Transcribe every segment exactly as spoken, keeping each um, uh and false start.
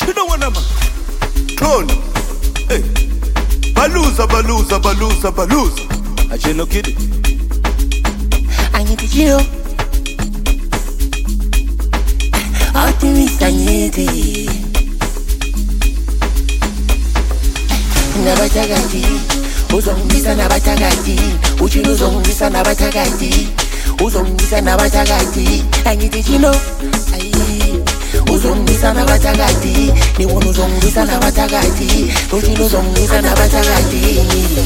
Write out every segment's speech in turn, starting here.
You know what I'm clone. Hey. Baluza, baluza, baluza, baluza. I just no kidding. I need to chill. Optimist, I need it. Nabatagati, uzongisa nabatagati, uchino uzongisa nabatagati, uzongisa nabatagati, I need to chill. Uzongisa nabatagati, ni wono uzongisa nabatagati, uchino uzongisa nabatagati.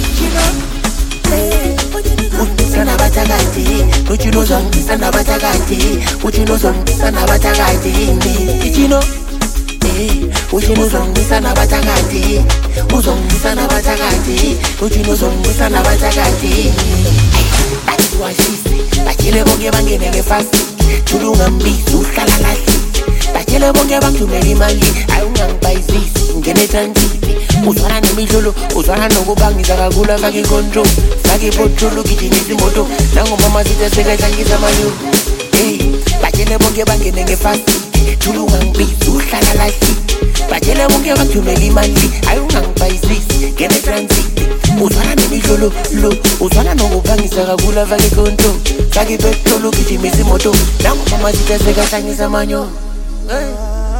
Uzongisa nabatagati, uchino uzongisa nabatagati, uchino uzongisa nabatagati. Uchino, uchino uzongisa nabatagati, uzongisa nabatagati, uchino uzongisa nabatagati. Washisi, bakile bonke bangene ngefast, tulunga mbizi uhlala lahle. Bakile bonke bangithumela imali, ayungangibhayizisi, ngene transit. Uzwana nemidlolo, uzwana nokubangisa kakula fake control, fake petrol gijimisa imoto, nangomama sithe sekahlangisa amanyo. Hey, bakile bonke bangene ngefast, tulunga mbizi uhlala lahle. Bakile bonke bangithumela imali, ayungangibhayizisi, ngene transit. Uzwana nemidlolo, lo, uzwana nokubangisa kakula fake control, fake petrol gijimisa imoto, nangomama sithe sekahlangisa amanyo. Hey.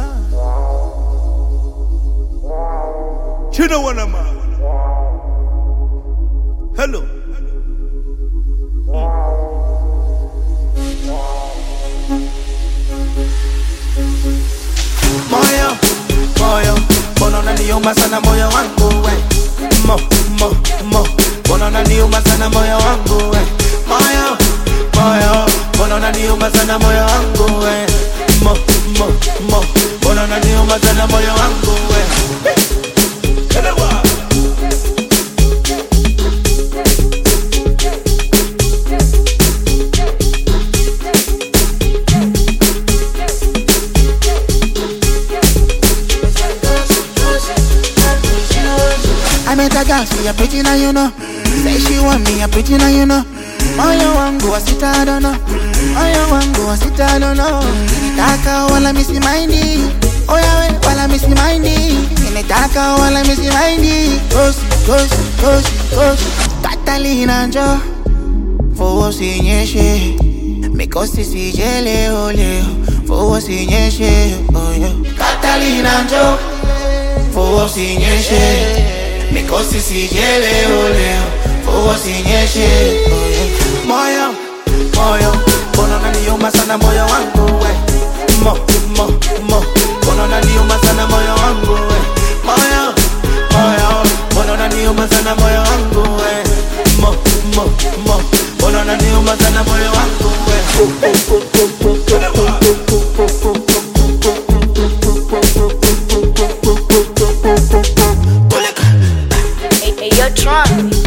You know what I'm Hello. Moyo, moyo, bono na niuma sana moyo wangu we. Mo, mo, mo, bono na niuma sana moyo wangu we. Moyo, moyo, bono na niuma sana moyo wangu we. Mo, mo, mo, bono na niuma sana moyo wangu we. I met a girl, she a pretty now you know. Say she want me, a pretty now you know. Moyo wangu wasita I don't know. Moyo wangu wasita I don't know. Nitaka wala misi mindy. Oya we wala misi mindy. Nitaka wala misi mindy. Kosi, kosi, kosi, kosi. Catalina njo Fowo sinyeshe Mikosi sijele oleo Fowo sinyeshe oh yeah. Catalina njo Fowo sinyeshe Mikosi sijele oleo Fowo sinyeshe oh yeah. Moyo, moyo, bono na niuma sana moyo wangu we. Mo, mo, mo, bono na niuma sana moyo wangu we. Moyo, moyo, bono na niuma sana moyo wangu we. Mo, mo, mo, bono na niuma sana moyo wangu we. Hey, hey, you're drunk.